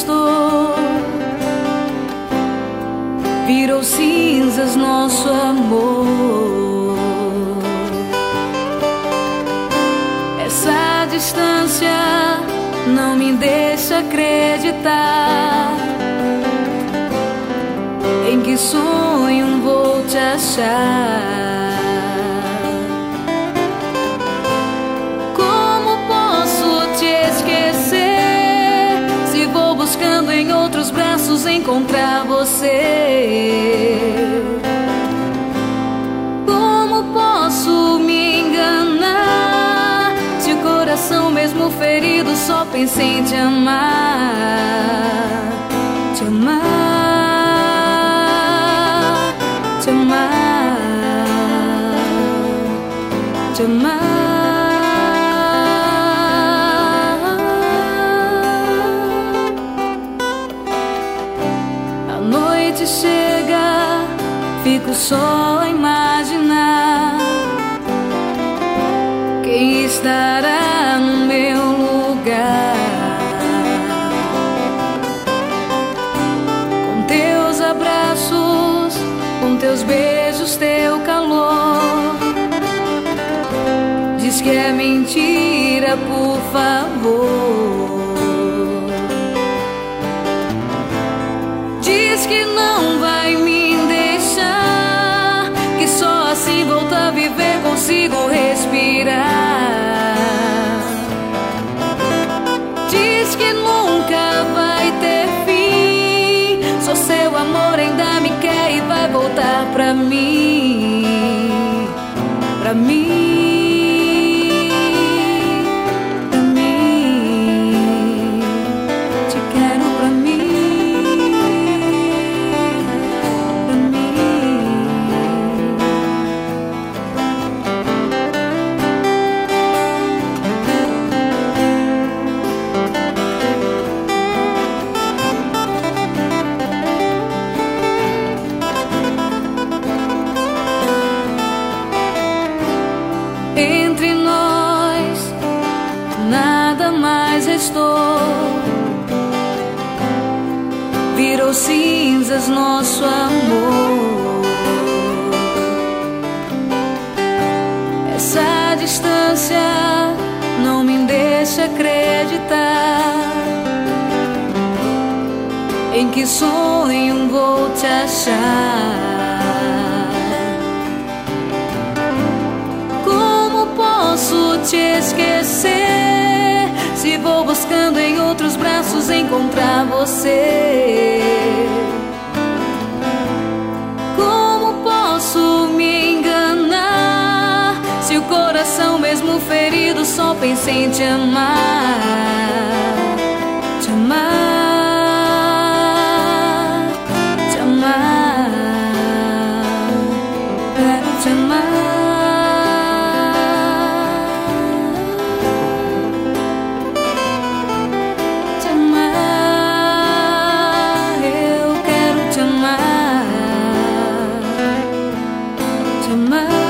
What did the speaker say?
restou. Virou cinzas nosso amor. Essa distância não me deixa acreditar em que sonho vou te achar. Como posso te esquecer se vou buscando em outros braços encontrar você? Como posso me enganar se o coração mesmo ferido só pensa em te amar, te amar, te amar, te amar. A noite chega, fico só a imaginar quem estará no meu lugar. Com teus abraços, com teus beijos, teu calor. Diz que é mentira, por favor. Diz que não vai me deixar, que só assim voltar a viver consigo respirar. Diz que nunca vai ter fim, só seu amor ainda me quer e vai voltar pra mim, pra mim. Entre nós nada mais restou. Virou cinzas nosso amor. Essa distância não me deixa acreditar em que sonho vou te achar. Posso te esquecer se vou buscando em outros braços encontrar você? Como posso me enganar se o coração mesmo ferido só pensa em te amar, te amar, te amar, quero te amar. Te amar.